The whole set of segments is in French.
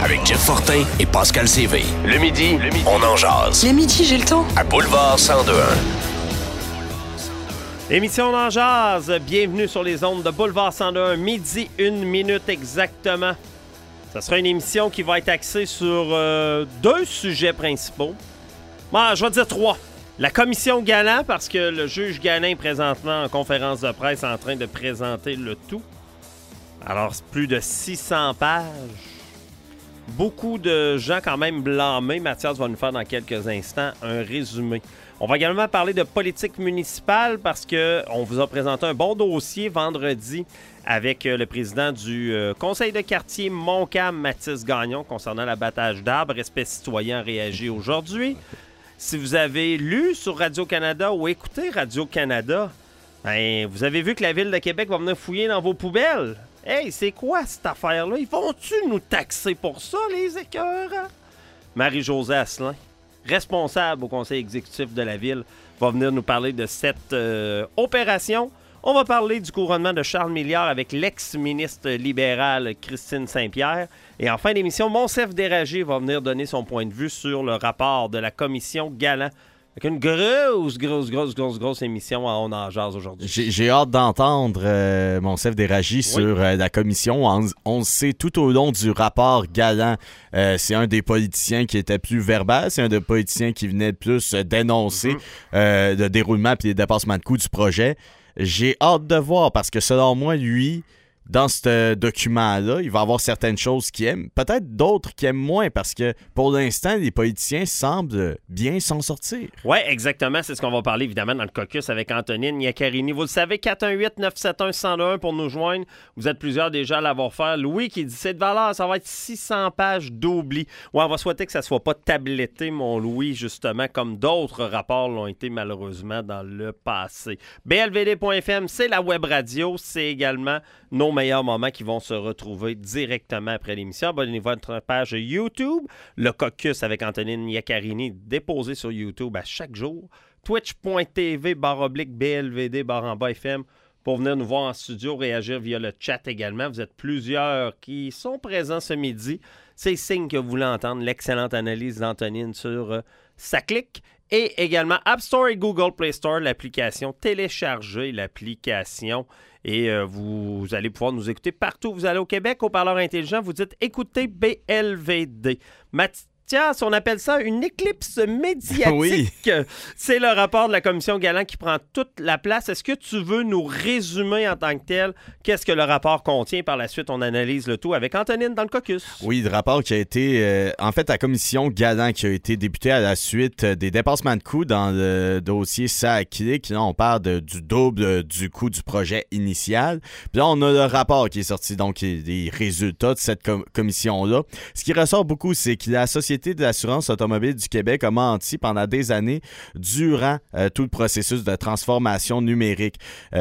Avec Jeff Fortin et Pascal CV. Le midi, on en jase. Le midi, j'ai le temps. À Boulevard 102.1. Émission On en jase. Bienvenue sur les ondes de Boulevard 101. Midi, 1 minute exactement. Ça sera une émission qui va être axée sur deux sujets principaux. Bon, je vais dire trois. La commission Galland, parce que le juge Galland est présentement en conférence de presse en train de présenter le tout. Alors, c'est plus de 600 pages. Beaucoup de gens quand même blâmés. Mathias va nous faire dans quelques instants un résumé. On va également parler de politique municipale parce qu'on vous a présenté un bon dossier vendredi avec le président du conseil de quartier Montcalm, Mathis Gagnon, concernant l'abattage d'arbres. Respect citoyen réagit aujourd'hui. Si vous avez lu sur Radio-Canada ou écouté Radio-Canada, ben, vous avez vu que la Ville de Québec va venir fouiller dans vos poubelles. Hey, c'est quoi cette affaire-là? Ils vont-tu nous taxer pour ça, les écœurs? Marie-Josée Asselin, responsable au conseil exécutif de la Ville, va venir nous parler de cette opération. On va parler du couronnement de Charles Milliard avec l'ex-ministre libérale Christine Saint-Pierre. Et en fin d'émission, Monsef Déragé va venir donner son point de vue sur le rapport de la commission Galland. Avec une grosse émission à On en jase aujourd'hui. J'ai hâte d'entendre Monsef Déragé sur la commission. On sait tout au long du rapport Galland, c'est un des politiciens qui était plus verbal, c'est un des politiciens qui venait plus dénoncer le déroulement et les dépassements de coûts du projet. J'ai hâte de voir parce que selon moi, lui, dans ce document-là, il va avoir certaines choses qu'il aime, peut-être d'autres qu'il aime moins parce que pour l'instant, les politiciens semblent bien s'en sortir. Oui, exactement. C'est ce qu'on va parler évidemment dans le caucus avec Antonine Iaccarini. Vous le savez, 418-971-1021 pour nous joindre. Vous êtes plusieurs déjà à l'avoir fait. Louis qui dit cette valeur, ça va être 600 pages d'oubli. Ouais, on va souhaiter que ça ne soit pas tabletté, mon Louis, justement, comme d'autres rapports l'ont été malheureusement dans le passé. BLVD.FM, c'est la web radio. C'est également nos meilleurs moments qui vont se retrouver directement après l'émission. Abonnez-vous à notre page YouTube. Le caucus avec Antonine Iaccarini déposé sur YouTube à chaque jour. Twitch.tv/BLVD/FM pour venir nous voir en studio, réagir via le chat également. Vous êtes plusieurs qui sont présents ce midi. C'est signe que vous voulez entendre l'excellente analyse d'Antonine sur Ça clique. Et également App Store et Google Play Store, l'application. Téléchargez l'application et vous allez pouvoir nous écouter partout où vous allez au Québec. Au parleur intelligent, vous dites « Écoutez BLVD ». Mathias, on appelle ça une éclipse médiatique. Oui. C'est le rapport de la commission Galland qui prend toute la place. Est-ce que tu veux nous résumer en tant que tel qu'est-ce que le rapport contient? Par la suite, on analyse le tout avec Antonine dans le caucus. Oui, le rapport qui a été... en fait, la commission Galland qui a été députée à la suite des dépassements de coûts dans le dossier SAC-CLIC. Là, on parle du double du coût du projet initial. Puis là, on a le rapport qui est sorti, donc les résultats de cette commission-là. Ce qui ressort beaucoup, c'est que la Société de l'assurance automobile du Québec a menti pendant des années durant tout le processus de transformation numérique.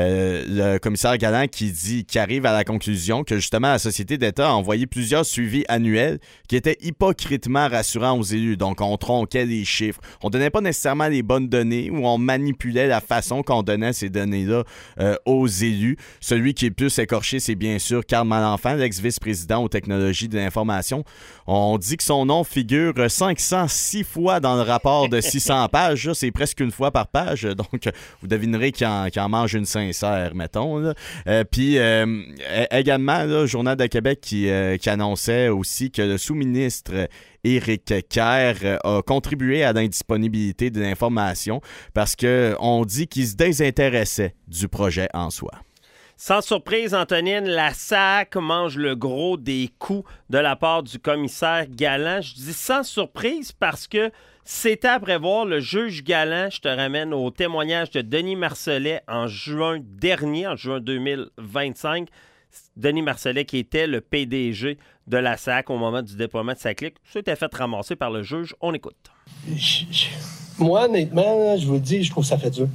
Le commissaire Galland qui arrive à la conclusion que justement la Société d'État a envoyé plusieurs suivis annuels qui étaient hypocritement rassurants aux élus. Donc on tronquait les chiffres, on donnait pas nécessairement les bonnes données ou on manipulait la façon qu'on donnait ces données-là aux élus. Celui qui est le plus écorché, c'est bien sûr Carl Malenfant, l'ex-vice-président aux technologies de l'information. On dit que son nom figure 506 fois dans le rapport de 600 pages. Là, c'est presque une fois par page. Donc, vous devinerez qu'il en mange une sincère, mettons. Puis, également, le Journal de Québec qui annonçait aussi que le sous-ministre Éric Kerr a contribué à l'indisponibilité de l'information parce qu'on dit qu'il se désintéressait du projet en soi. Sans surprise, Antonine, la SAC mange le gros des coûts de la part du commissaire Galland. Je dis sans surprise parce que c'était à prévoir. Le juge Galland, je te ramène au témoignage de Denis Marcellet en juin dernier, en juin 2025. Denis Marcellet, qui était le PDG de la SAC au moment du déploiement de SAC-CLIC, s'était fait ramasser par le juge. On écoute. Moi, honnêtement, je vous le dis, je trouve que ça fait dur.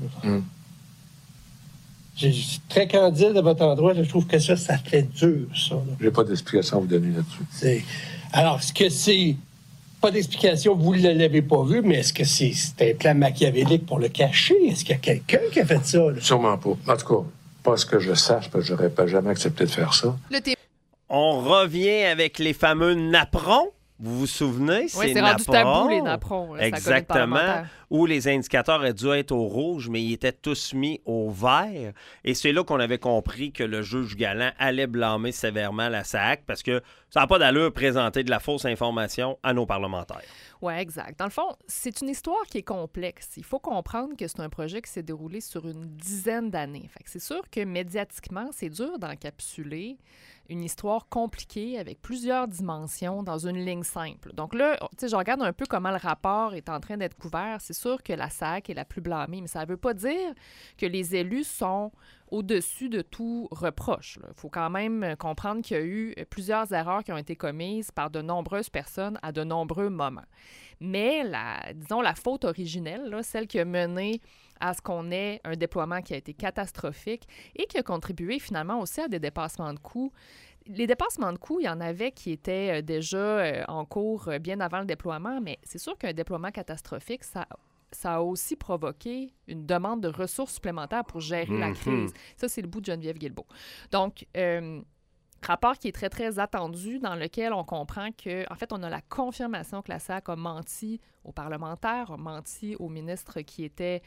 Je suis très candide à votre endroit. Je trouve que ça fait dur, ça. J'ai pas d'explication à vous donner là-dessus. Alors, est-ce que c'est... Pas d'explication, vous ne l'avez pas vu, mais est-ce que c'est un plan machiavélique pour le cacher? Est-ce qu'il y a quelqu'un qui a fait ça? Là? Sûrement pas. En tout cas, pas ce que je sache, parce que j'aurais pas jamais accepté de faire ça. On revient avec les fameux napperons. Vous vous souvenez? Oui, c'est rendu tabou, les napperons. Exactement. Où les indicateurs auraient dû être au rouge, mais ils étaient tous mis au vert. Et c'est là qu'on avait compris que le juge Galland allait blâmer sévèrement la SAAC parce que ça n'a pas d'allure présenter de la fausse information à nos parlementaires. Oui, exact. Dans le fond, c'est une histoire qui est complexe. Il faut comprendre que c'est un projet qui s'est déroulé sur une dizaine d'années. Fait que c'est sûr que médiatiquement, c'est dur d'encapsuler une histoire compliquée avec plusieurs dimensions dans une ligne simple. Donc là, tu sais, je regarde un peu comment le rapport est en train d'être couvert. C'est sûr que la SAAC est la plus blâmée, mais ça ne veut pas dire que les élus sont au-dessus de tout reproche. Il faut quand même comprendre qu'il y a eu plusieurs erreurs qui ont été commises par de nombreuses personnes à de nombreux moments. Mais, la faute originelle, là, celle qui a mené à ce qu'on ait un déploiement qui a été catastrophique et qui a contribué finalement aussi à des dépassements de coûts. Les dépassements de coûts, il y en avait qui étaient déjà en cours bien avant le déploiement, mais c'est sûr qu'un déploiement catastrophique, ça a aussi provoqué une demande de ressources supplémentaires pour gérer la crise. Ça, c'est le bout de Geneviève Guilbeault. Donc, rapport qui est très, très attendu, dans lequel on comprend que, en fait, on a la confirmation que la SAAC a menti aux parlementaires, a menti au ministre qui était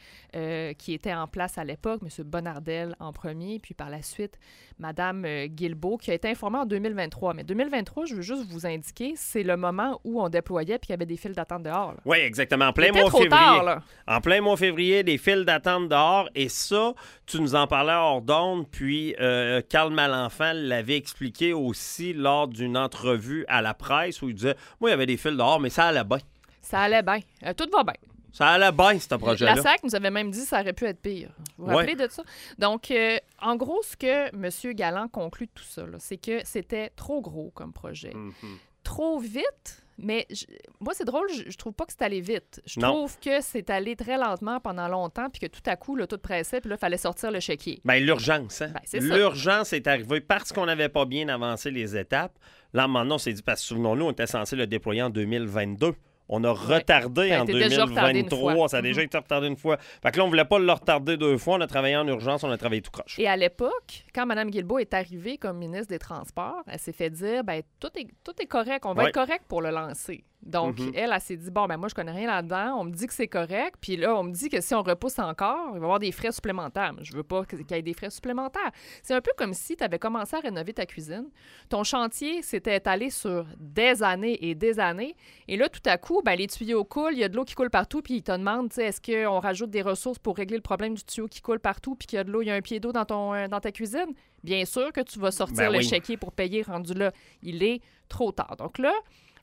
en place à l'époque, M. Bonnardel en premier, puis par la suite, Mme Guilbeault, qui a été informée en 2023. Mais 2023, je veux juste vous indiquer, c'est le moment où on déployait puis qu'il y avait des files d'attente dehors. Là. Oui, exactement. En plein mois février. En plein mois février, des files d'attente dehors. Et ça, tu nous en parlais hors d'onde, puis Carl Malenfant l'avait expliqué aussi lors d'une entrevue à la presse où il disait « Moi, il y avait des files dehors, mais ça allait bien. » Ça allait bien. Tout va bien. Ça allait bien, ce projet-là. La SAAC nous avait même dit que ça aurait pu être pire. Vous vous rappelez de ça? Donc, en gros, ce que M. Galland conclut de tout ça, là, c'est que c'était trop gros comme projet. Trop vite, mais moi, c'est drôle, je trouve pas que c'est allé vite. Je trouve que c'est allé très lentement pendant longtemps, puis que tout à coup, là, tout pressait, puis là, il fallait sortir le chéquier. Bien, l'urgence, hein? C'est l'urgence est arrivée parce qu'on n'avait pas bien avancé les étapes. Là, maintenant, on s'est dit, parce que souvenons-nous, on était censé le déployer en 2022. On a retardé en 2023. Ça a déjà été retardé une fois. Fait que là, on ne voulait pas le retarder 2 fois. On a travaillé en urgence, on a travaillé tout croche. Et à l'époque, quand Mme Guilbeault est arrivée comme ministre des Transports, elle s'est fait dire, bien, tout est correct. On va être correct pour le lancer. Donc, elle s'est dit, bon, ben moi, je connais rien là-dedans. On me dit que c'est correct. Puis là, on me dit que si on repousse encore, il va y avoir des frais supplémentaires. Mais je veux pas qu'il y ait des frais supplémentaires. C'est un peu comme si tu avais commencé à rénover ta cuisine. Ton chantier s'était étalé sur des années et des années. Et là, tout à coup, ben, les tuyaux coulent, il y a de l'eau qui coule partout. Puis ils te demandent, est-ce qu'on rajoute des ressources pour régler le problème du tuyau qui coule partout puis qu'il y a de l'eau, il y a un pied d'eau dans ta cuisine? Bien sûr que tu vas sortir le chéquier pour payer rendu là. Il est trop tard. Donc là,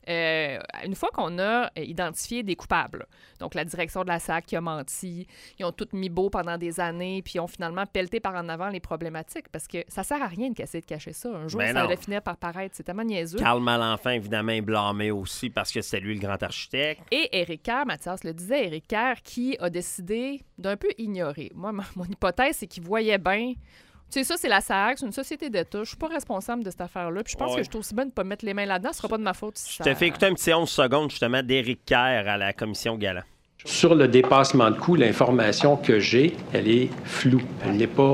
une fois qu'on a identifié des coupables, donc la direction de la SAAC qui a menti, ils ont tout mis beau pendant des années, puis ils ont finalement pelleté par en avant les problématiques, parce que ça sert à rien de cacher ça. Un jour, ça allait finir par paraître. C'est tellement niaiseux. Carl Malenfant, évidemment, est blâmé aussi parce que c'est lui le grand architecte. Et Éric Kerr, Mathias le disait, Éric Kerr qui a décidé d'un peu ignorer. Moi, mon hypothèse, c'est qu'il voyait bien... Tu sais, ça, c'est la SAAC, c'est une société d'État. Je suis pas responsable de cette affaire-là. Puis je pense que je suis aussi bonne de ne pas mettre les mains là-dedans. Ce sera pas de ma faute. Si je te fais écouter un petit 11 secondes, justement, d'Éric Kerr à la commission Galland. Sur le dépassement de coûts, l'information que j'ai, elle est floue. Elle n'est pas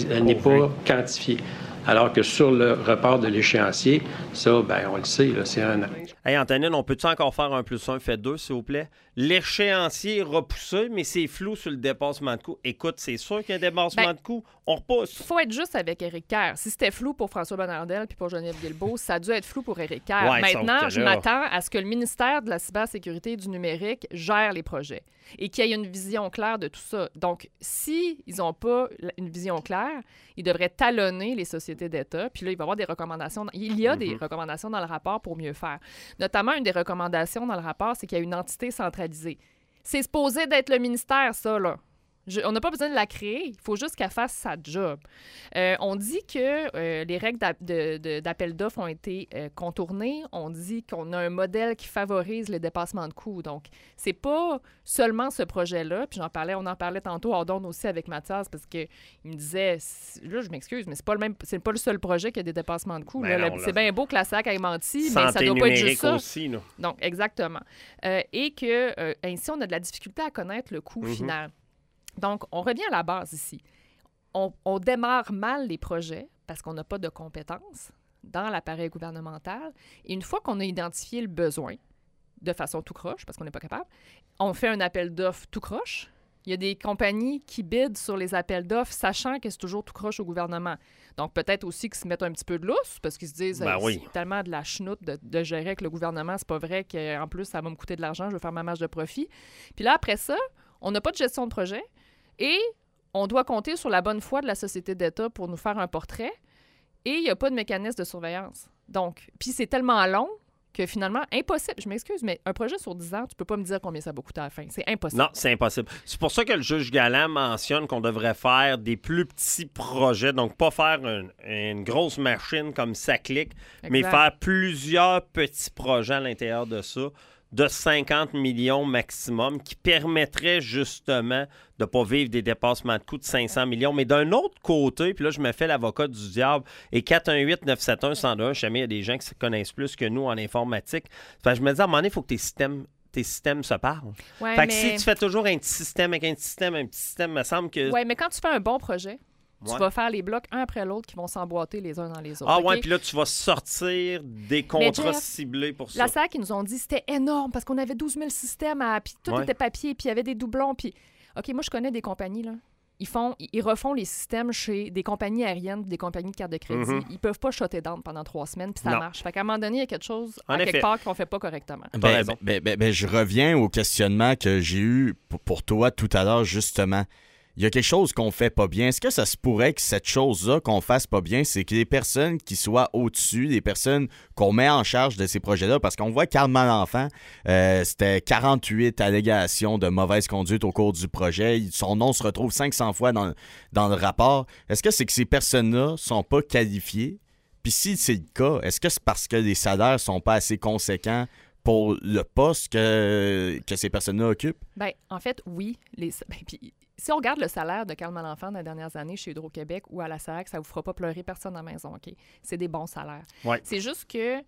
quantifiée. Alors que sur le report de l'échéancier, ça, ben, on le sait, là, c'est un... Hey, Antonine, on peut-tu encore faire 1+1 fait 2, s'il vous plaît? L'échéancier est repoussé, mais c'est flou sur le dépassement de coûts. Écoute, c'est sûr qu'il y a un dépassement de coûts. On repousse. Il faut être juste avec Éric Kerr. Si c'était flou pour François Bonnardel puis pour Geneviève Guilbeault, ça a dû être flou pour Éric Kerr. Ouais, maintenant, je m'attends à ce que le ministère de la cybersécurité et du numérique gère les projets et qu'il y ait une vision claire de tout ça. Donc, s'ils n'ont pas une vision claire, ils devraient talonner les sociétés d'État. Puis là, il va y avoir des recommandations. Il y a des recommandations dans le rapport pour mieux faire. Notamment, une des recommandations dans le rapport, c'est qu'il y a une entité centralisée. C'est supposé d'être le ministère, ça, là. On n'a pas besoin de la créer. Il faut juste qu'elle fasse sa job. On dit que les règles d'appel d'offres ont été contournées. On dit qu'on a un modèle qui favorise les dépassements de coûts. Donc, c'est pas seulement ce projet-là. Puis on en parlait tantôt hors d'onde aussi avec Mathias parce qu'il me disait, là, je m'excuse, mais c'est pas le seul projet qui a des dépassements de coûts. C'est bien beau que la SAAC ait menti, mais ça doit pas être juste ça. Aussi, non? Donc, exactement. Et que ainsi, on a de la difficulté à connaître le coût final. Donc, on revient à la base ici. On démarre mal les projets parce qu'on n'a pas de compétences. dans l'appareil gouvernemental. Et une fois qu'on a identifié le besoin, de façon tout croche, parce qu'on n'est pas capable, on fait un appel d'offres tout croche. Il y a des compagnies qui bident sur les appels d'offres, sachant que c'est toujours tout croche au gouvernement. Donc, peut-être aussi qu'ils se mettent un petit peu de lousse, parce qu'ils se disent c'est tellement de la chenoute de gérer avec le gouvernement, c'est pas vrai qu'en plus, ça va me coûter de l'argent, je vais faire ma marge de profit. Puis là, après ça, on n'a pas de gestion de projet et on doit compter sur la bonne foi de la société d'État pour nous faire un portrait et il n'y a pas de mécanisme de surveillance. Donc, puis c'est tellement long que finalement, impossible. Je m'excuse, mais un projet sur 10 ans, tu peux pas me dire combien ça va coûter à la fin. C'est impossible. Non, c'est impossible. C'est pour ça que le juge Galland mentionne qu'on devrait faire des plus petits projets, donc pas faire une grosse machine comme ça clique, mais faire plusieurs petits projets à l'intérieur de ça, de 50 millions maximum, qui permettraient justement de ne pas vivre des dépassements de coûts de 500 millions. Mais d'un autre côté, puis là, je me fais l'avocat du diable, et 418-971-1021, je sais jamais, il y a des gens qui se connaissent plus que nous en informatique. Fait que je me dis, à un moment donné, il faut que tes systèmes se parlent. Ouais, fait que si tu fais toujours un petit système avec un petit système, il me semble que... Oui, mais quand tu fais un bon projet, tu vas faire les blocs un après l'autre qui vont s'emboîter les uns dans les autres. Ah okay? ouais, puis là, tu vas sortir des contrats ciblés pour ça. La SAC, ils nous ont dit que c'était énorme parce qu'on avait 12 000 systèmes, puis tout était papier, puis il y avait des doublons. Puis, OK, moi, je connais des compagnies, là. Ils refont les systèmes chez des compagnies aériennes, des compagnies de carte de crédit. Ils peuvent pas shotter down pendant 3 semaines, puis ça marche. Fait qu'à un moment donné, il y a quelque chose, quelque part, qu'on fait pas correctement. Je reviens au questionnement que j'ai eu pour toi tout à l'heure, justement. Il y a quelque chose qu'on fait pas bien. Est-ce que ça se pourrait que cette chose-là qu'on fasse pas bien, c'est que les personnes qui soient au-dessus, les personnes qu'on met en charge de ces projets-là, parce qu'on voit Carl Malenfant, c'était 48 allégations de mauvaise conduite au cours du projet. Son nom se retrouve 500 fois dans le rapport. Est-ce que c'est que ces personnes-là sont pas qualifiées? Puis si c'est le cas, est-ce que c'est parce que les salaires sont pas assez conséquents pour le poste que ces personnes-là occupent? Bien, en fait, oui. Puis, si on regarde le salaire de Carl Malenfant dans les dernières années chez Hydro-Québec ou à la SAC, ça ne vous fera pas pleurer personne à la maison, OK? C'est des bons salaires. Ouais. C'est juste que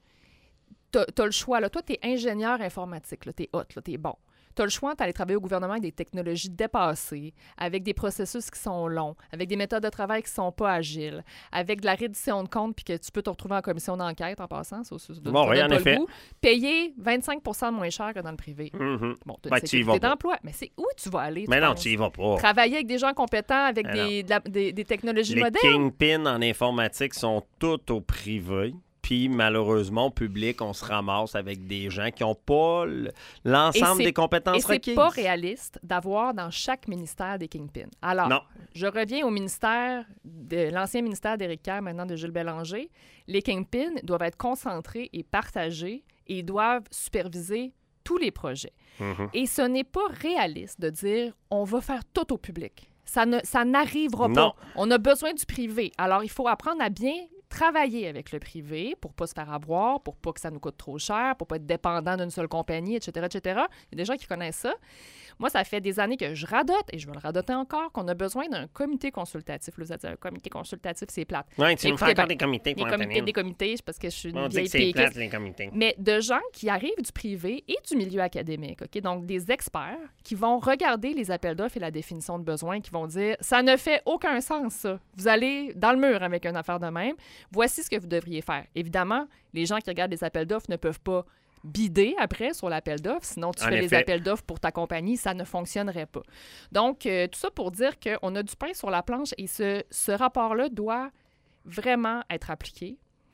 tu as le choix. Là. Toi, tu es ingénieur informatique, tu es hot, tu es bon. Tu as le choix d'aller travailler au gouvernement avec des technologies dépassées, avec des processus qui sont longs, avec des méthodes de travail qui ne sont pas agiles, avec de la reddition de comptes puis que tu peux te retrouver en commission d'enquête en passant. Ça oui, en effet. Payer 25 % moins cher que dans le privé. Bon, tu as sécurité d'emploi, mais c'est où tu vas aller? Mais non, tu y vas pas. Travailler avec des gens compétents, avec des technologies modernes. Les kingpins en informatique sont tous au privé. Puis, malheureusement, au public, on se ramasse avec des gens qui n'ont pas l'ensemble des compétences requises. Et c'est pas réaliste d'avoir dans chaque ministère des kingpins. Alors, je reviens au ministère, l'ancien ministère d'Éric Kerr, maintenant de Gilles Bélanger. Les kingpins doivent être concentrés et partagés et ils doivent superviser tous les projets. Et ce n'est pas réaliste de dire on va faire tout au public. Ça n'arrivera pas. On a besoin du privé. Alors, il faut apprendre à bien travailler avec le privé pour ne pas se faire avoir, pour pas que ça nous coûte trop cher, pour ne pas être dépendant d'une seule compagnie, etc., etc. Il y a des gens qui connaissent ça. Moi, ça fait des années que je radote, et je vais le radoter encore, qu'on a besoin d'un comité consultatif. Là, vous allez dire, un comité consultatif, c'est plate. Oui, tu me fais encore des comités. Des comités, parce que je suis une vieille c'est plate, les comités. Mais de gens qui arrivent du privé et du milieu académique, OK? Donc, des experts qui vont regarder les appels d'offres et la définition de besoins, qui vont dire, ça ne fait aucun sens, ça. Vous allez dans le mur avec une affaire de même. Voici ce que vous devriez faire. Évidemment, les gens qui regardent les appels d'offres ne peuvent pas bider après sur l'appel d'offres, sinon tu fais les appels d'offres pour ta compagnie, ça ne fonctionnerait pas. Donc, tout ça pour dire qu'on a du pain sur la planche et ce rapport-là doit vraiment être appliqué.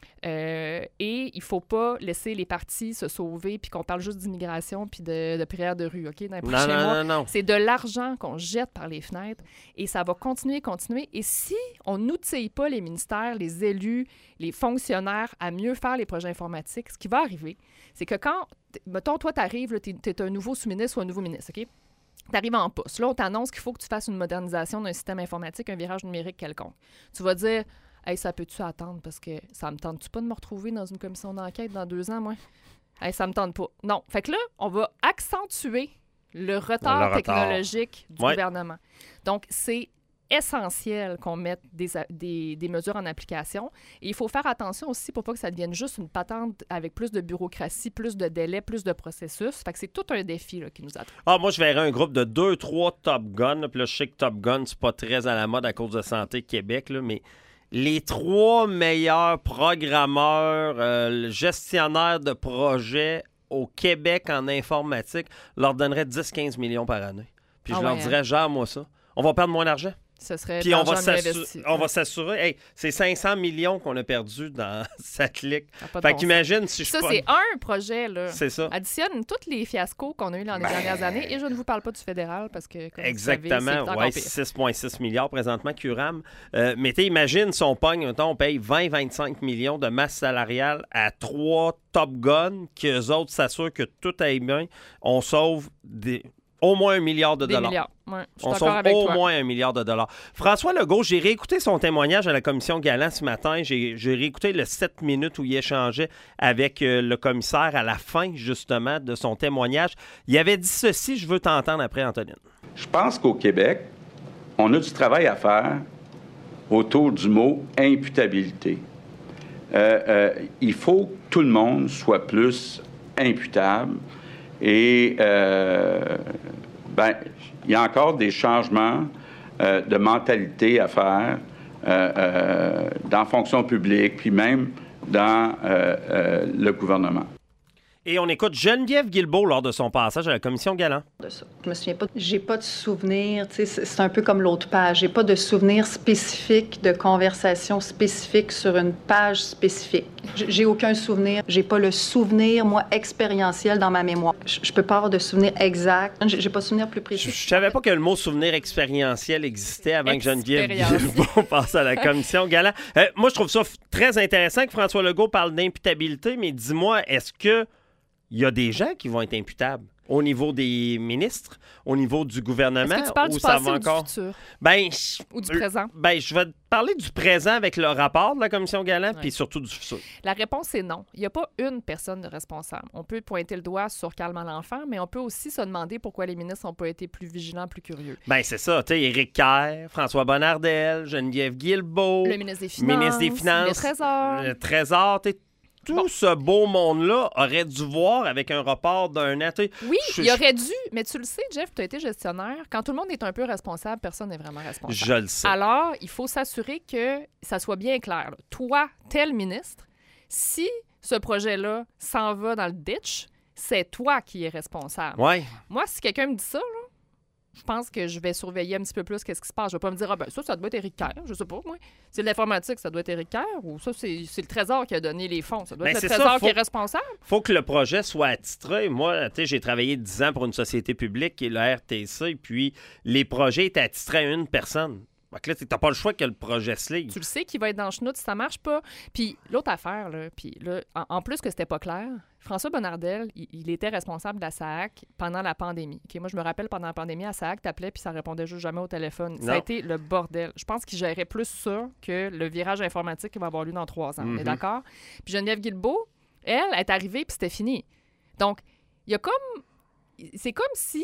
Et il ne faut pas laisser les partis se sauver puis qu'on parle juste d'immigration puis de prières de rue, OK? Dans les prochains mois. C'est de l'argent qu'on jette par les fenêtres et ça va continuer. Et si on n'outille pas les ministères, les élus, les fonctionnaires à mieux faire les projets informatiques, ce qui va arriver, c'est que quand, mettons, toi, tu arrives, tu es un nouveau sous-ministre ou un nouveau ministre, OK? Tu arrives en poste. Là, on t'annonce qu'il faut que tu fasses une modernisation d'un système informatique, un virage numérique quelconque. Tu vas dire... Hey, ça peut-tu attendre? Parce que ça me tente-tu pas de me retrouver dans une commission d'enquête dans 2 ans, moi? Hey, ça me tente pas. Non. Fait que là, on va accentuer le retard technologique du gouvernement. Donc, c'est essentiel qu'on mette des mesures en application. Et il faut faire attention aussi pour pas que ça devienne juste une patente avec plus de bureaucratie, plus de délais, plus de processus. Fait que c'est tout un défi là, qui nous attend. Ah, moi, je verrais un groupe de 2-3 Top Gun. Puis là, je sais que Top Gun, c'est pas très à la mode à cause de Santé Québec, là, mais les 3 meilleurs programmeurs, gestionnaires de projets au Québec en informatique leur donneraient 10-15 millions par année. Puis je leur dirais, gère-moi ça. On va perdre moins d'argent. Ce serait Puis on va s'assurer. Hey, c'est 500 millions qu'on a perdu dans cette ligue. Fait qu'imagine si je... Ça, c'est un projet, là. C'est ça. Additionne tous les fiascos qu'on a eu dans les dernières années. Et je ne vous parle pas du fédéral parce que, comme exactement. Vous savez, c'est 6,6 milliards présentement, Curam. Mais imagine si on pogne, on paye 20-25 millions de masse salariale à 3 Top Guns, qu'eux autres s'assurent que tout aille bien. On sauve au moins $1 milliard. Des milliards. Ouais, on sauve au moins $1 milliard. François Legault, j'ai réécouté son témoignage à la commission Galland ce matin. J'ai réécouté le 7 minutes où il échangeait avec le commissaire à la fin, justement, de son témoignage. Il avait dit ceci, je veux t'entendre après, Antonine. Je pense qu'au Québec, on a du travail à faire autour du mot imputabilité. Il faut que tout le monde soit plus imputable. Et, il y a encore des changements de mentalité à faire dans la fonction publique, puis même dans le gouvernement. Et on écoute Geneviève Guilbeault lors de son passage à la commission Galland. De ça. Je me souviens pas. J'ai pas de souvenir. C'est un peu comme l'autre page. J'ai pas de souvenir spécifique de conversation spécifique sur une page spécifique. J'ai aucun souvenir. J'ai pas le souvenir, moi, expérientiel dans ma mémoire. Je peux pas avoir de souvenir exact. J'ai pas de souvenir plus précis. Je savais pas que le mot souvenir expérientiel existait avant que Geneviève Guilbeault passe à la commission Galland. Moi, je trouve ça très intéressant que François Legault parle d'imputabilité, mais dis-moi, est-ce que il y a des gens qui vont être imputables au niveau des ministres, au niveau du gouvernement? Est-ce que tu parles du passé ou du futur? Ou du présent? Je vais te parler du présent avec le rapport de la commission Galland, puis surtout du futur. La réponse est non. Il n'y a pas une personne de responsable. On peut pointer le doigt sur Calmant l'enfant, mais on peut aussi se demander pourquoi les ministres n'ont pas été plus vigilants, plus curieux. C'est ça. Tu sais, Éric Kerr, François Bonnardel, Geneviève Guilbeault, le ministre des Finances, le Trésor, tout ce beau monde-là aurait dû voir avec un report d'un an. Oui, il aurait dû, mais tu le sais, Jeff, tu as été gestionnaire. Quand tout le monde est un peu responsable, personne n'est vraiment responsable. Je le sais. Alors, il faut s'assurer que ça soit bien clair. Là. Toi, tel ministre, si ce projet-là s'en va dans le ditch, c'est toi qui es responsable. Ouais. Moi, si quelqu'un me dit ça, là, je pense que je vais surveiller un petit peu plus qu'est-ce qui se passe. Je vais pas me dire, ça doit être Éric Kerr. Je sais pas, moi. C'est de l'informatique, ça doit être Éric Kerr. Ou ça, c'est le Trésor qui a donné les fonds. Ça doit être le Trésor qui est responsable. Faut que le projet soit attitré. Moi, j'ai travaillé 10 ans pour une société publique qui est la RTC, puis les projets étaient attitrés à une personne. Donc là, t'as pas le choix que le projet se ligue. Tu le sais qu'il va être dans le chenoute si ça marche pas. Puis l'autre affaire, là, en plus que c'était pas clair, François Bonnardel, il était responsable de la SAAC pendant la pandémie. Okay, moi, je me rappelle, pendant la pandémie, la SAAC t'appelait puis ça répondait juste jamais au téléphone. Ça a été le bordel. Je pense qu'il gérait plus ça que le virage informatique qui va avoir lieu dans 3 ans. On est d'accord? Puis Geneviève Guilbeault, elle est arrivée puis c'était fini. Donc, il y a comme... C'est comme si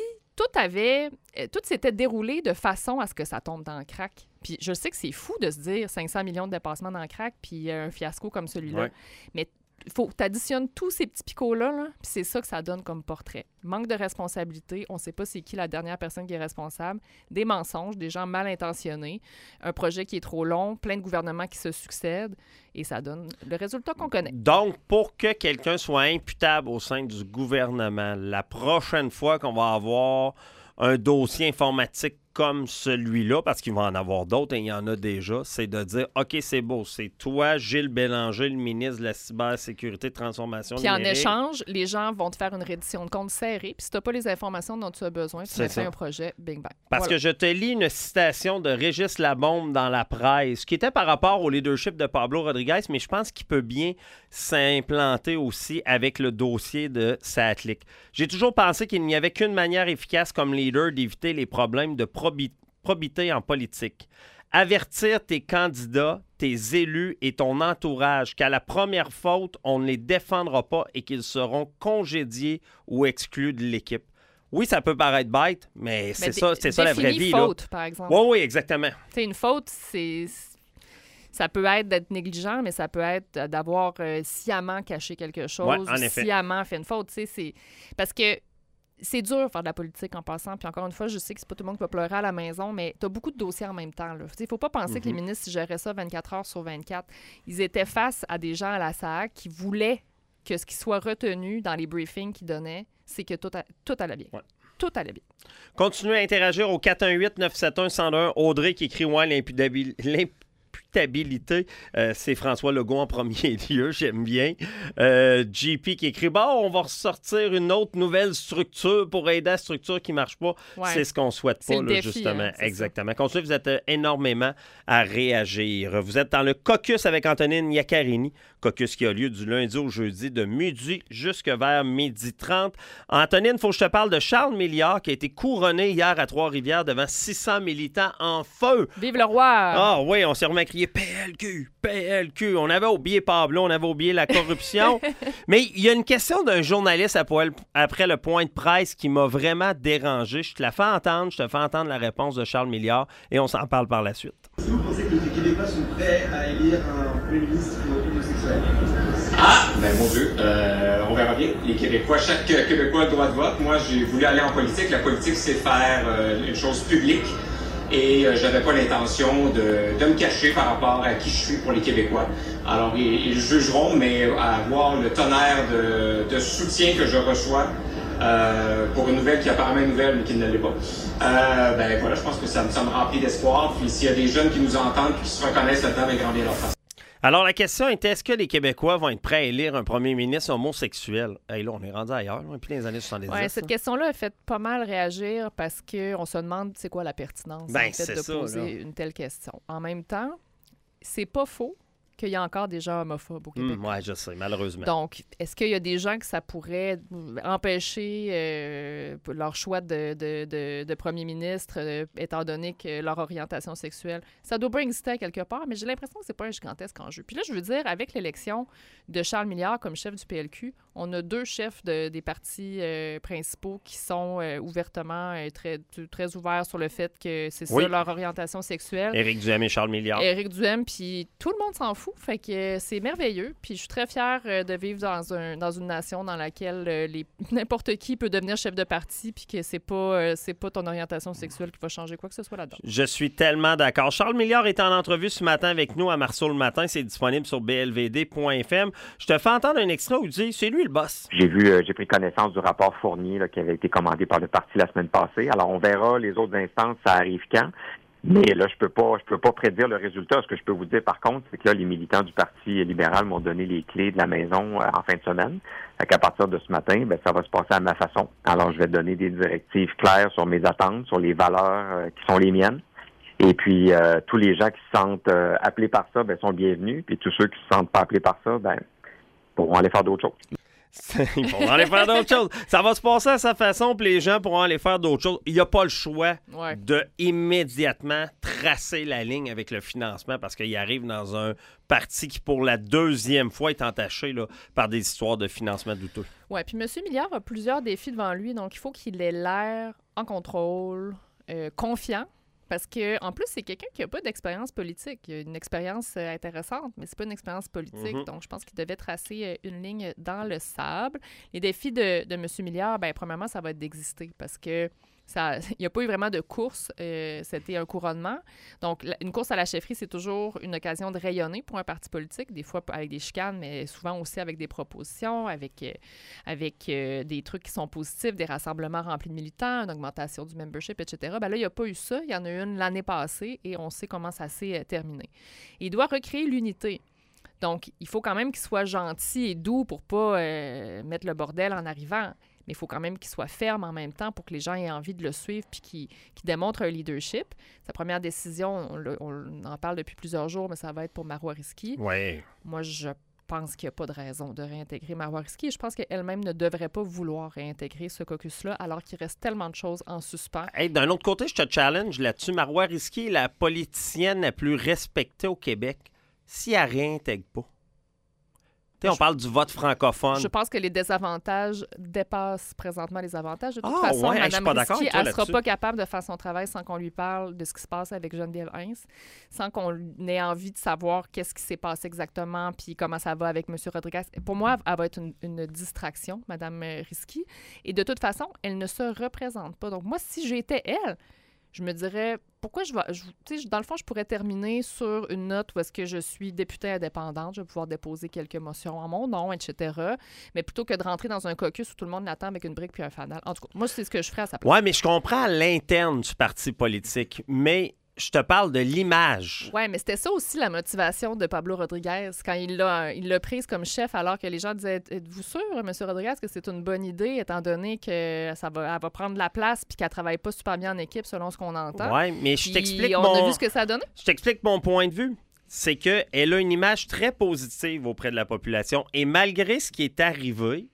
tout s'était déroulé de façon à ce que ça tombe dans le crack. Puis je sais que c'est fou de se dire 500 millions de dépassements dans le crack puis un fiasco comme celui-là. Ouais. Mais faut que tu additionnes tous ces petits picots-là, là, puis c'est ça que ça donne comme portrait. Manque de responsabilité, on ne sait pas c'est qui la dernière personne qui est responsable, des mensonges, des gens mal intentionnés, un projet qui est trop long, plein de gouvernements qui se succèdent, et ça donne le résultat qu'on connaît. Donc, pour que quelqu'un soit imputable au sein du gouvernement, la prochaine fois qu'on va avoir un dossier informatique comme celui-là, parce qu'il va en avoir d'autres et il y en a déjà, c'est de dire, OK, c'est beau, c'est toi, Gilles Bélanger, le ministre de la cybersécurité de transformation numérique. Puis en échange, les gens vont te faire une reddition de compte serrée, puis si tu n'as pas les informations dont tu as besoin, tu mets un projet, bing bang. Parce que je te lis une citation de Régis Labombe dans la presse, qui était par rapport au leadership de Pablo Rodriguez, mais je pense qu'il peut bien s'implanter aussi avec le dossier de Satlic. J'ai toujours pensé qu'il n'y avait qu'une manière efficace comme leader d'éviter les problèmes de probité en politique. Avertir tes candidats, tes élus et ton entourage qu'à la première faute, on ne les défendra pas et qu'ils seront congédiés ou exclus de l'équipe. Oui, ça peut paraître bête, mais c'est ça la vraie vie. Faute, par exemple. Oui, exactement. C'est une faute, ça peut être d'être négligent, mais ça peut être d'avoir sciemment caché quelque chose, ouais, en effet. Sciemment fait une faute. Parce que C'est dur de faire de la politique en passant. Puis encore une fois, je sais que c'est pas tout le monde qui va pleurer à la maison, mais tu as beaucoup de dossiers en même temps. Il ne faut pas penser que les ministres géraient ça 24 heures sur 24. Ils étaient face à des gens à la SAC qui voulaient que ce qui soit retenu dans les briefings qu'ils donnaient, c'est que tout allait bien. Ouais. Tout allait bien. Continuez à interagir au 418-971-1001. Audrey qui écrit « Ouais, l'imputabilité, c'est François Legault en premier lieu, j'aime bien. JP qui écrit « Bon, on va ressortir une autre nouvelle structure pour aider à la structure qui ne marche pas. Ouais. C'est ce qu'on souhaite pas, là, défi, justement. Hein, exactement. Continuez, vous êtes énormément à réagir. Vous êtes dans le caucus avec Antonine Iaccarini. Caucus qui a lieu du lundi au jeudi de midi jusque vers 12h30. Antonine, il faut que je te parle de Charles Milliard qui a été couronné hier à Trois-Rivières devant 600 militants en feu. Vive le roi! Ah oui, on s'est remis à crier PLQ, PLQ. On avait oublié Pablo, on avait oublié la corruption. Mais il y a une question d'un journaliste après le point de presse qui m'a vraiment dérangé. Je te la fais entendre, je te fais entendre la réponse de Charles Milliard et on s'en parle par la suite. Est-ce que vous pensez que les Québécois sont prêts à élire un premier ministre homosexuel? Ah, ben mon Dieu, on verra bien. Les Québécois, chaque Québécois a le droit de vote. Moi, j'ai voulu aller en politique. La politique, c'est faire une chose publique. Et j'avais pas l'intention de me cacher par rapport à qui je suis pour les Québécois. Alors, ils jugeront, mais à voir le tonnerre de soutien que je reçois pour une nouvelle qui apparemment est nouvelle, mais qui ne l'est pas. Ben voilà, je pense que ça me remplit d'espoir. Puis s'il y a des jeunes qui nous entendent et qui se reconnaissent là-dedans, ben grand bien leur face. Alors, la question était, est-ce que les Québécois vont être prêts à élire un premier ministre homosexuel? Hey, là, on est rendu ailleurs, depuis les années 70. Oui, cette question-là a fait pas mal réagir parce qu'on se demande c'est quoi la pertinence en fait, de poser une telle question. En même temps, c'est pas faux qu'il y a encore des gens homophobes au Québec. Oui, je sais, malheureusement. Donc, est-ce qu'il y a des gens que ça pourrait empêcher leur choix de premier ministre, étant donné que leur orientation sexuelle, ça doit bien exister quelque part, mais j'ai l'impression que c'est pas un gigantesque enjeu. Puis là, je veux dire, avec l'élection de Charles Milliard comme chef du PLQ, on a deux chefs des partis principaux qui sont ouvertement très ouverts sur le fait que c'est ça leur orientation sexuelle. Éric Duhaime et Charles Milliard. Éric Duhaime, puis tout le monde s'en fout. Fait que c'est merveilleux. Puis je suis très fière de vivre dans une nation dans laquelle n'importe qui peut devenir chef de parti, puis que c'est pas ton orientation sexuelle qui va changer quoi que ce soit là-dedans. Je suis tellement d'accord. Charles Milliard est en entrevue ce matin avec nous à Marceau le matin. C'est disponible sur blvd.fm. Je te fais entendre un extrait où il dit « C'est lui le boss ». J'ai pris connaissance du rapport Fournier qui avait été commandé par le parti la semaine passée. Alors, on verra les autres instances, ça arrive quand. Mais là, je peux pas prédire le résultat. Ce que je peux vous dire, par contre, c'est que là, les militants du Parti libéral m'ont donné les clés de la maison en fin de semaine. Fait qu'à partir de ce matin, ça va se passer à ma façon. Alors, je vais donner des directives claires sur mes attentes, sur les valeurs qui sont les miennes. Et puis, tous les gens qui se sentent appelés par ça, sont bienvenus. Puis tous ceux qui se sentent pas appelés par ça, pourront aller faire d'autres choses. Ils pourront aller faire d'autres choses. Ça va se passer à sa façon, puis les gens pourront aller faire d'autres choses. Il n'y a pas le choix de immédiatement tracer la ligne avec le financement parce qu'il arrive dans un parti qui, pour la deuxième fois, est entaché par des histoires de financement douteux. Oui, puis M. Milliard a plusieurs défis devant lui, donc il faut qu'il ait l'air en contrôle, confiant. Parce qu'en plus, c'est quelqu'un qui n'a pas d'expérience politique. Il a une expérience intéressante, mais c'est pas une expérience politique. Donc, je pense qu'il devait tracer une ligne dans le sable. Les défis de M. Milliard, premièrement, ça va être d'exister parce que il n'y a pas eu vraiment de course. C'était un couronnement. Donc, une course à la chefferie, c'est toujours une occasion de rayonner pour un parti politique, des fois avec des chicanes, mais souvent aussi avec des propositions, avec des trucs qui sont positifs, des rassemblements remplis de militants, une augmentation du membership, etc. Là, il n'y a pas eu ça. Il y en a eu une l'année passée et on sait comment ça s'est terminé. Et il doit recréer l'unité. Donc, il faut quand même qu'il soit gentil et doux pour pas mettre le bordel en arrivant. Mais il faut quand même qu'il soit ferme en même temps pour que les gens aient envie de le suivre puis qu'il démontre un leadership. Sa première décision, on en parle depuis plusieurs jours, mais ça va être pour Marois Risky. Oui. Moi, je pense qu'il n'y a pas de raison de réintégrer Marois Risky. Et je pense qu'elle-même ne devrait pas vouloir réintégrer ce caucus-là alors qu'il reste tellement de choses en suspens. Hey, d'un autre côté, je te challenge là-dessus. Marois Risky est la politicienne la plus respectée au Québec. Si elle ne réintègre pas, On parle du vote francophone. Je pense que les désavantages dépassent présentement les avantages. De toute façon, ouais, Mme Risky, elle ne sera pas capable de faire son travail sans qu'on lui parle de ce qui se passe avec Geneviève Hintz, sans qu'on ait envie de savoir qu'est-ce qui s'est passé exactement puis comment ça va avec M. Rodriguez. Pour moi, elle va être une distraction, Mme Risky. Et de toute façon, elle ne se représente pas. Donc moi, si j'étais elle, je me dirais, pourquoi dans le fond, je pourrais terminer sur une note où est-ce que je suis députée indépendante, je vais pouvoir déposer quelques motions en mon nom, etc. Mais plutôt que de rentrer dans un caucus où tout le monde l'attend avec une brique puis un fanal. En tout cas, moi, c'est ce que je ferais à sa place. Oui, mais je comprends à l'interne du parti politique, mais je te parle de l'image. Oui, mais c'était ça aussi la motivation de Pablo Rodriguez quand il l'a prise comme chef alors que les gens disaient « Êtes-vous sûr, M. Rodriguez, que c'est une bonne idée étant donné qu'elle va prendre la place puis qu'elle travaille pas super bien en équipe selon ce qu'on entend? » Oui, mais je t'explique on a vu ce que ça a donné. Je t'explique mon point de vue. C'est qu'elle a une image très positive auprès de la population et malgré ce qui est arrivé,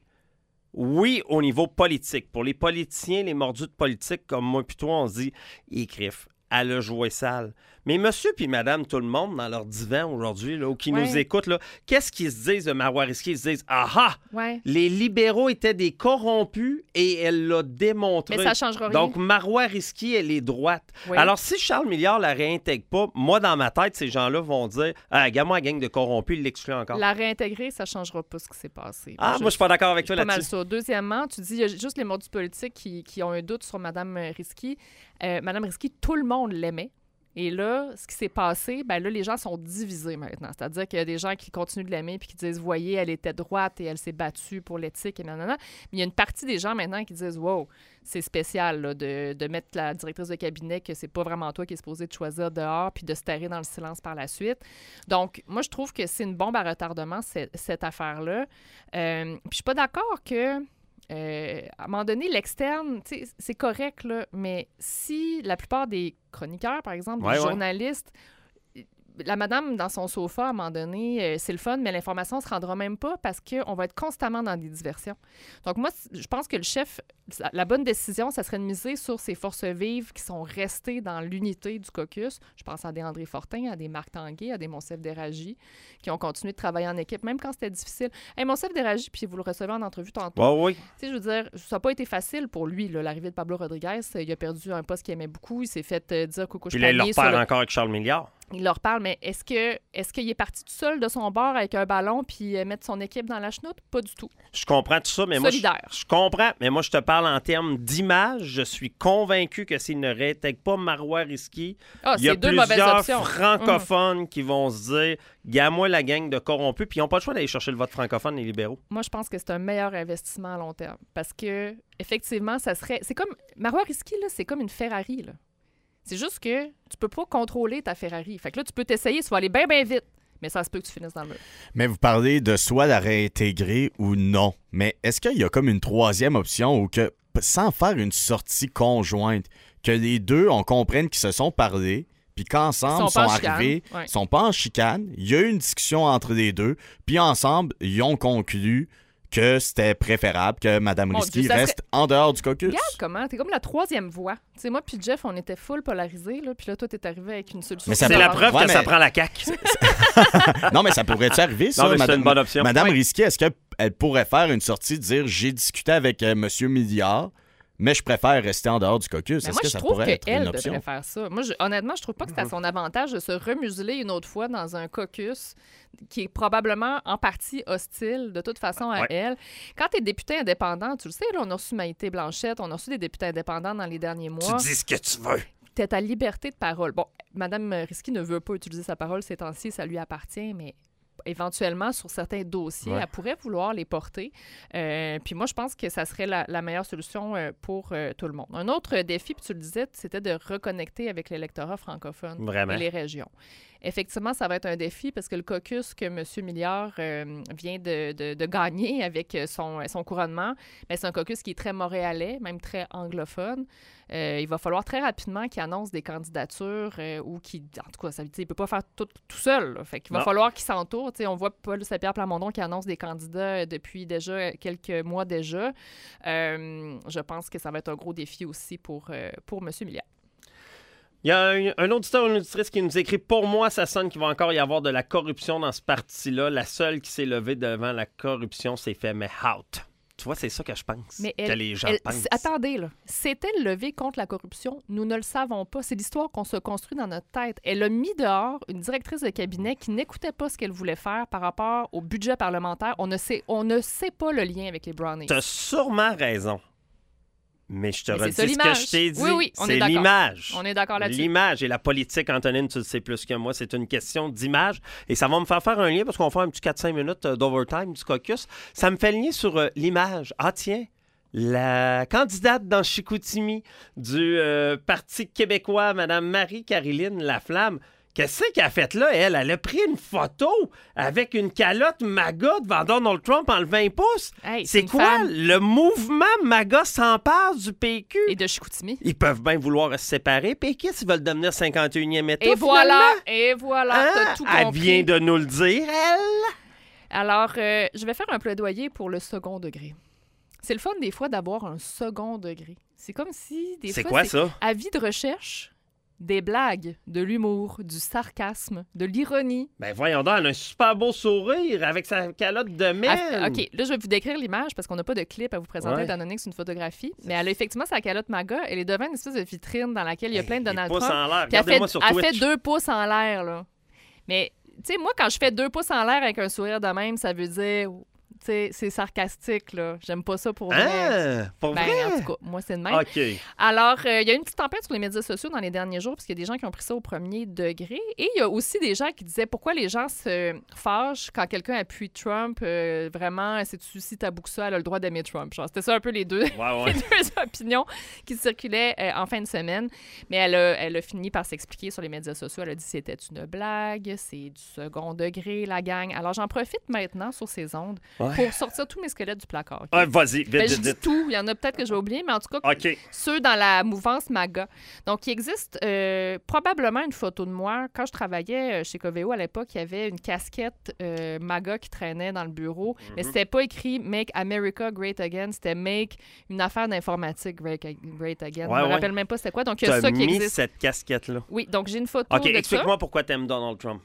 oui, au niveau politique. Pour les politiciens, les mordus de politique comme moi puis toi, on se dit « Écrif. Elle a joué sale. » Mais monsieur puis madame, tout le monde, dans leur divan aujourd'hui, là, ou qui nous écoutent, là, qu'est-ce qu'ils se disent de Marois Risky? Ils se disent « Ah ah! Les libéraux étaient des corrompus et elle l'a démontré. » Mais ça changera rien. Donc, Marois Risky, elle est droite. Oui. Alors, si Charles Milliard la réintègre pas, moi, dans ma tête, ces gens-là vont dire « Ah, regarde-moi la gang de corrompus, il l'exclut encore. » La réintégrer, ça changera pas ce qui s'est passé. Ah, moi, je suis pas d'accord avec toi là-dessus. Pas mal ça. Deuxièmement, tu dis, il y a juste les mordus politiques qui ont un doute sur Mme Risky. Mme Risky, tout le monde l'aimait. Et là, ce qui s'est passé, ben là, les gens sont divisés maintenant. C'est-à-dire qu'il y a des gens qui continuent de l'aimer puis qui disent « Voyez, elle était droite et elle s'est battue pour l'éthique et nanana. » Mais il y a une partie des gens maintenant qui disent « Wow, c'est spécial là, de mettre la directrice de cabinet que c'est pas vraiment toi qui es supposé de choisir dehors puis de se taire dans le silence par la suite. » Donc, moi, je trouve que c'est une bombe à retardement, cette affaire-là. Puis je suis pas d'accord que... à un moment donné, l'externe, c'est correct, là, mais si la plupart des chroniqueurs, par exemple, des journalistes, la madame dans son sofa, à un moment donné, c'est le fun, mais l'information ne se rendra même pas parce qu'on va être constamment dans des diversions. Donc moi, je pense que le chef, la bonne décision, ça serait de miser sur ces forces vives qui sont restées dans l'unité du caucus. Je pense à des André Fortin, à des Marc Tanguay, à des Monsef Déragi, qui ont continué de travailler en équipe, même quand c'était difficile. Hey, Monsef Déragi, puis vous le recevez en entrevue tantôt. Oui. Je veux dire, ça n'a pas été facile pour lui, là, l'arrivée de Pablo Rodriguez. Il a perdu un poste qu'il aimait beaucoup. Il s'est fait dire coucou. Puis là, il leur parle encore avec Charles Milliard. Il leur parle, mais est-ce qu'il est parti tout seul de son bord avec un ballon puis mettre son équipe dans la chenoute? Pas du tout. Je comprends tout ça, mais solidaire. Je comprends, mais moi, je te parle en termes d'image. Je suis convaincu que s'il ne réintègre pas Marois Risky, il y a plusieurs francophones qui vont se dire « Gagne-moi la gang de corrompus », puis ils n'ont pas le choix d'aller chercher le vote francophone, les libéraux. Moi, je pense que c'est un meilleur investissement à long terme parce que effectivement, ça serait... C'est comme... Marois Risky, là, c'est comme une Ferrari, là. C'est juste que tu peux pas contrôler ta Ferrari. Fait que là, tu peux t'essayer, tu vas aller bien, bien vite. Mais ça se peut que tu finisses dans le mur. Mais vous parlez de soit la réintégrer ou non. Mais est-ce qu'il y a comme une troisième option ou que, sans faire une sortie conjointe, que les deux, on comprenne qu'ils se sont parlé, puis qu'ensemble, sont arrivés, sont pas en chicane, il y a eu une discussion entre les deux, puis ensemble, ils ont conclu que c'était préférable que Mme Risky reste en dehors du caucus. Regarde comment, t'es comme la troisième voie. Tu sais, moi puis Jeff, on était full polarisés, là, puis là, toi, t'es arrivé avec une solution. C'est la preuve que ça prend la CAQ. Non, mais ça pourrait-tu arriver, ça? Non, mais c'est une bonne option. Mme Risky, est-ce qu'elle pourrait faire une sortie, dire « J'ai discuté avec M. Milliard, mais je préfère rester en dehors du caucus. » Est-ce que ça pourrait être une option? Devrait faire ça. Moi, honnêtement, je trouve pas que c'est à son avantage de se remuseler une autre fois dans un caucus qui est probablement en partie hostile de toute façon à elle. Quand tu es député indépendant, tu le sais, là, on a reçu Maïté Blanchette, on a reçu des députés indépendants dans les derniers mois. Tu dis ce que tu veux. Tu as ta liberté de parole. Bon, Mme Risky ne veut pas utiliser sa parole ces temps-ci, ça lui appartient, mais éventuellement, sur certains dossiers, elle pourrait vouloir les porter. Puis moi, je pense que ça serait la meilleure solution pour tout le monde. Un autre défi, puis tu le disais, c'était de reconnecter avec l'électorat francophone et les régions. Effectivement, ça va être un défi parce que le caucus que M. Milliard vient de gagner avec son couronnement, bien, c'est un caucus qui est très montréalais, même très anglophone. Il va falloir très rapidement qu'il annonce des candidatures ou qu'il... En tout cas, ça veut dire qu'il ne peut pas faire tout seul. Là. Fait qu'il va falloir qu'il s'entoure. T'sais, on voit Paul Saint-Pierre Plamondon qui annonce des candidats depuis déjà quelques mois déjà. Je pense que ça va être un gros défi aussi pour M. Milliard. Il y a un auditeur ou une auditrice qui nous écrit « Pour moi, ça sonne qu'il va encore y avoir de la corruption dans ce parti-là. La seule qui s'est levée devant la corruption s'est fait mais out. » Tu vois, c'est ça que je pense, mais que les gens pensent. Attendez, là. S'est-elle levée contre la corruption? Nous ne le savons pas. C'est l'histoire qu'on se construit dans notre tête. Elle a mis dehors une directrice de cabinet qui n'écoutait pas ce qu'elle voulait faire par rapport au budget parlementaire. On ne sait pas le lien avec les Brownies. Tu as sûrement raison. Mais je te redis ça, ce que je t'ai dit. Oui, on est c'est d'accord. l'image. On est d'accord là-dessus. L'image et la politique, Antonine, tu le sais plus que moi, c'est une question d'image. Et ça va me faire un lien parce qu'on va faire un petit 4-5 minutes d'overtime du caucus. Ça me fait le lien sur l'image. Ah tiens, la candidate dans Chicoutimi du Parti québécois, Mme Marie-Caroline Laflamme, qu'est-ce qu'elle a fait là, elle? Elle a pris une photo avec une calotte MAGA devant Donald Trump en le 20 pouces. Hey, c'est quoi? Femme. Le mouvement MAGA s'empare du PQ. Et de Chicoutimi. Ils peuvent bien vouloir se séparer. PQ, ils veulent devenir 51e État. Et voilà, t'as tout compris. Elle vient de nous le dire, elle. Alors, je vais faire un plaidoyer pour le second degré. C'est le fun des fois d'avoir un second degré. C'est comme si des fois... C'est quoi ça? Avis de recherche... Des blagues, de l'humour, du sarcasme, de l'ironie. Ben voyons donc, elle a un super beau sourire avec sa calotte de mel. OK, là, je vais vous décrire l'image parce qu'on n'a pas de clip à vous présenter, étant donné que c'est une photographie. Mais elle a effectivement sa calotte MAGA. Elle est devant une espèce de vitrine dans laquelle il y a plein de Donald Trump. En l'air. Puis elle Twitch. fait 2 pouces en l'air, là. Mais, tu sais, moi, quand je fais 2 pouces en l'air avec un sourire de même, ça veut dire... Tu sais, c'est sarcastique, là. J'aime pas ça pour vrai. Ah, pour vrai? En tout cas, moi, c'est de même. OK. Alors, il y a une petite tempête sur les médias sociaux dans les derniers jours parce qu'il y a des gens qui ont pris ça au premier degré. Et il y a aussi des gens qui disaient pourquoi les gens se fâchent quand quelqu'un appuie Trump. Vraiment, c'est-tu si tabou que ça, elle a le droit d'aimer Trump. Genre, c'était ça un peu les deux, les deux opinions qui circulaient en fin de semaine. Mais elle a fini par s'expliquer sur les médias sociaux. Elle a dit que c'était une blague, c'est du second degré, la gang. Alors, j'en profite maintenant sur ces ondes pour sortir tous mes squelettes du placard. Okay? Vas-y, vite, Je dis tout. Il y en a peut-être que je vais oublier, mais en tout cas, ceux dans la mouvance MAGA. Donc, il existe probablement une photo de moi. Quand je travaillais chez Coveo à l'époque, il y avait une casquette MAGA qui traînait dans le bureau, mais c'était pas écrit « Make America Great Again », c'était « Make une affaire d'informatique great again ». Je me rappelle même pas c'était quoi. Donc, il y a ça qui existe. Mis cette casquette-là. Oui, donc j'ai une photo de ça. OK, explique-moi pourquoi t'aimes Donald Trump.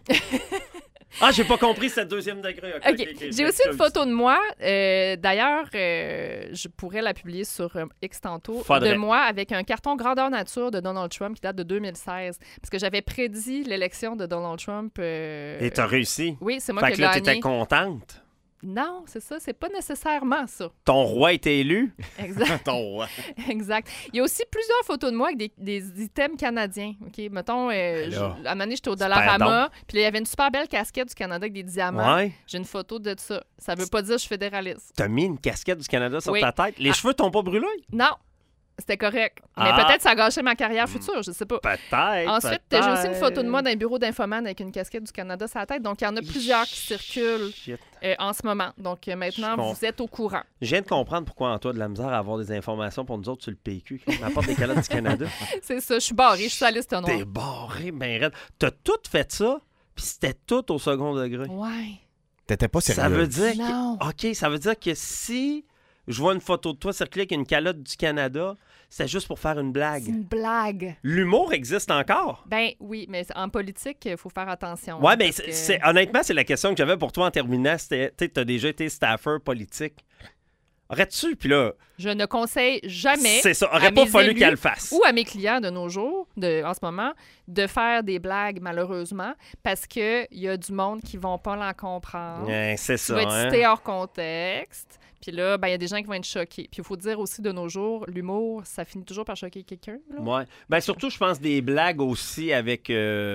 Ah, j'ai pas compris cette deuxième degré. Okay, j'ai aussi une photo de moi. D'ailleurs, je pourrais la publier sur X tantôt. De moi avec un carton grandeur nature de Donald Trump qui date de 2016. Parce que j'avais prédit l'élection de Donald Trump. Et t'as réussi? Oui, c'est moi qui ai gagné. Fait que là, t'étais contente? Non, c'est ça. C'est pas nécessairement ça. Ton roi était élu? Exact. Ton roi. Exact. Il y a aussi plusieurs photos de moi avec des items canadiens. OK? Mettons, à un moment donné, j'étais au Dollarama, puis il y avait une super belle casquette du Canada avec des diamants. Ouais. J'ai une photo de ça. Ça veut pas dire que je suis fédéraliste. T'as mis une casquette du Canada sur ta tête? Les cheveux t'ont pas brûlé? Non. C'était correct. Mais peut-être ça a gâché ma carrière future, je sais pas. Peut-être. Ensuite, j'ai aussi une photo de moi dans un bureau d'infoman avec une casquette du Canada sur la tête. Donc, il y en a plusieurs qui circulent en ce moment. Donc, maintenant, vous êtes au courant. Je viens de comprendre pourquoi Antoine de la misère à avoir des informations pour nous autres sur le PQ qui m'apporte des calottes du Canada. C'est ça, je suis barré, je suis sur la liste noire. T'es barré, ben raide. T'as tout fait ça, puis c'était tout au second degré. Ouais. T'étais pas sérieux. Ça veut dire non. OK, ça veut dire que si je vois une photo de toi circuler avec une calotte du Canada, c'est juste pour faire une blague. C'est une blague. L'humour existe encore? Ben oui, mais en politique, il faut faire attention. Ouais, mais honnêtement, c'est la question que j'avais pour toi en terminant. C'était, tu as déjà été staffer politique. Aurais-tu, puis là... Je ne conseille jamais... C'est ça, aurait pas fallu qu'elle le fasse. Ou à mes clients de nos jours, en ce moment, de faire des blagues, malheureusement, parce qu'il y a du monde qui vont pas l'en comprendre. C'est ça, Tu vas être cité hors contexte. Puis là, il y a des gens qui vont être choqués. Puis il faut dire aussi de nos jours, l'humour, ça finit toujours par choquer quelqu'un. Oui. Ben surtout, je pense, des blagues aussi avec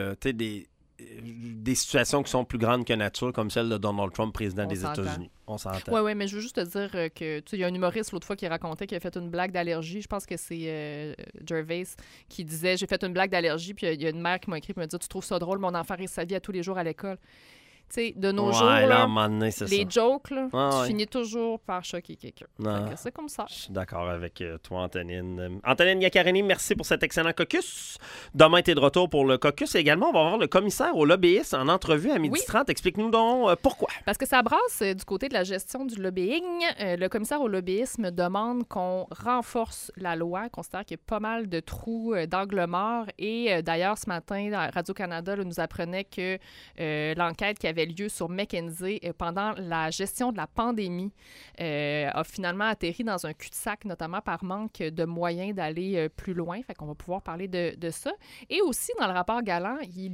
des situations qui sont plus grandes que nature, comme celle de Donald Trump, président des États-Unis. On s'entend. Oui, mais je veux juste te dire que il y a un humoriste l'autre fois qui racontait qu'il a fait une blague d'allergie. Je pense que c'est Gervais qui disait « J'ai fait une blague d'allergie, puis il y a une mère qui m'a écrit et m'a dit « Tu trouves ça drôle, mon enfant risque sa vie à tous les jours à l'école. » sais, de nos jours, là, là, à un moment donné, c'est les ça. jokes, là, Ah, tu finis toujours par choquer quelqu'un. Non. Fait que c'est comme ça. Je suis d'accord avec toi, Antonine. Antonine Iacarini, merci pour cet excellent caucus. Demain, tu es de retour pour le caucus. Et également, on va avoir le commissaire au lobbyisme en entrevue à 12h30. Explique-nous donc pourquoi. Parce que ça brasse du côté de la gestion du lobbying. Le commissaire au lobbyisme demande qu'on renforce la loi, considère qu'il y a pas mal de trous d'angle mort. Et d'ailleurs, ce matin, Radio-Canada nous apprenait que l'enquête qui avait lieu sur McKinsey pendant la gestion de la pandémie a finalement atterri dans un cul-de-sac, notamment par manque de moyens d'aller plus loin. Fait qu'on va pouvoir parler de ça. Et aussi, dans le rapport Galland, il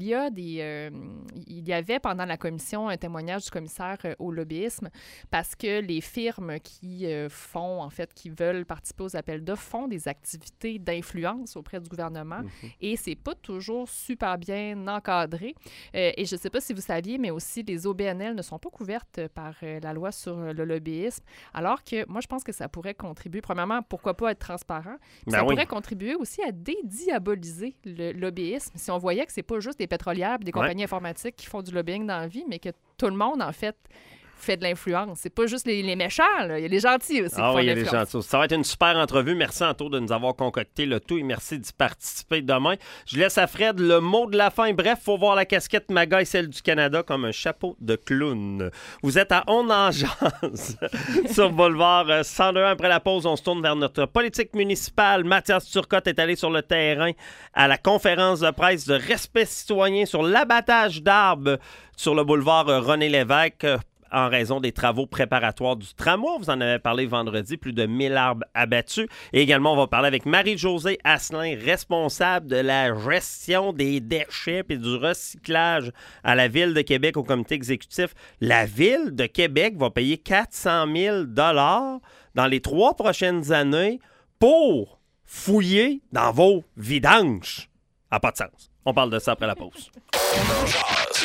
y avait pendant la commission un témoignage du commissaire au lobbyisme parce que les firmes qui qui veulent participer aux appels d'offres font des activités d'influence auprès du gouvernement et c'est pas toujours super bien encadré. Et je sais pas si vous saviez, mais aussi les OBNL ne sont pas couvertes par la loi sur le lobbyisme, alors que moi, je pense que ça pourrait contribuer, premièrement, pourquoi pas être transparent, pourrait contribuer aussi à dédiaboliser le lobbyisme. Si on voyait que c'est pas juste des pétrolières et des compagnies informatiques qui font du lobbying dans la vie, mais que tout le monde, en fait de l'influence. C'est pas juste les méchants, là. Il y a les gentils aussi. Ah oui, il y a les gentils aussi. Ça va être une super entrevue. Merci, Anto, de nous avoir concocté le tout et merci d'y participer demain. Je laisse à Fred le mot de la fin. Bref, il faut voir la casquette MAGA et celle du Canada comme un chapeau de clown. Vous êtes à On en jase sur Boulevard 102. Après la pause, on se tourne vers notre politique municipale. Mathias Turcotte est allé sur le terrain à la conférence de presse de respect citoyen sur l'abattage d'arbres sur le boulevard René Lévesque en raison des travaux préparatoires du tramway. Vous en avez parlé vendredi, plus de 1000 arbres abattus. Et également, on va parler avec Marie-Josée Asselin, responsable de la gestion des déchets et du recyclage à la Ville de Québec au comité exécutif. La Ville de Québec va payer 400 000 $ dans les 3 prochaines années pour fouiller dans vos vidanges. Ça n'a pas de sens. On parle de ça après la pause.